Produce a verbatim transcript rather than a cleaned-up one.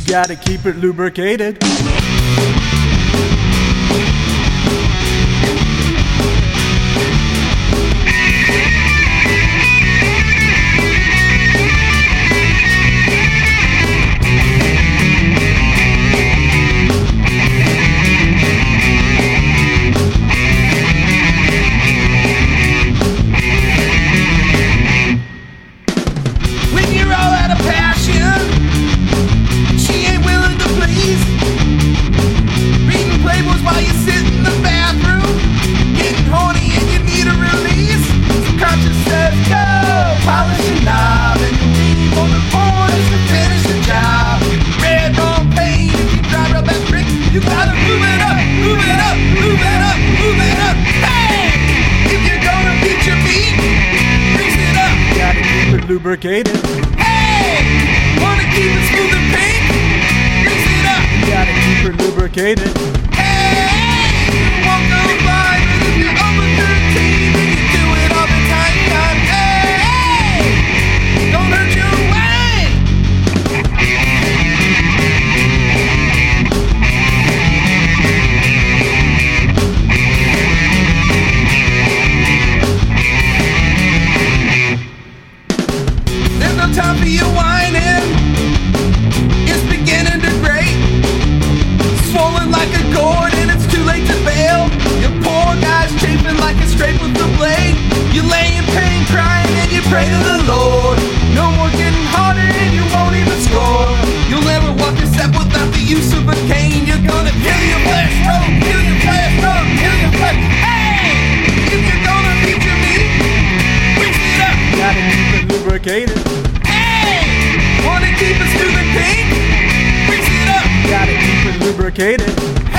gotta keep it lubricated. When you're all out of passion, she ain't willing to please. Reading Playboys while you sit in the bathroom, getting horny and you need a release. So conscience says go, polish your knob, and you leave on the boys to finish the job. Red wrong paint, if you drive up that brick, you gotta move it up, move it up, move it up, move it up. Hey, if you're gonna beat your meat, grease it up. Gotta keep it lubricated. Hey, wanna keep it smooth and pink? Grease it up. Gotta keep it lubricated. Hey, you won't go blind, but if you're over thirteen and you do it all the time, time, hey, don't hurt your wang. There's no time for you whining. It's beginning to grate. Swollen like a gourd and it's too late to bail. Your poor guy's chafing like a scrape with the blade. You lay in pain crying and you pray to the Lord. No more getting harder and you won't even score. You'll never walk a step without the use of a cane. You're gonna kill your flesh, stroke, kill your flesh, stroke, kill your flesh. Hey, if you're gonna beat your meat, grease it up. Gotta keep it lubricated. Hey, wanna keep it smooth and pink? Grease it up. Gotta keep it lubricated.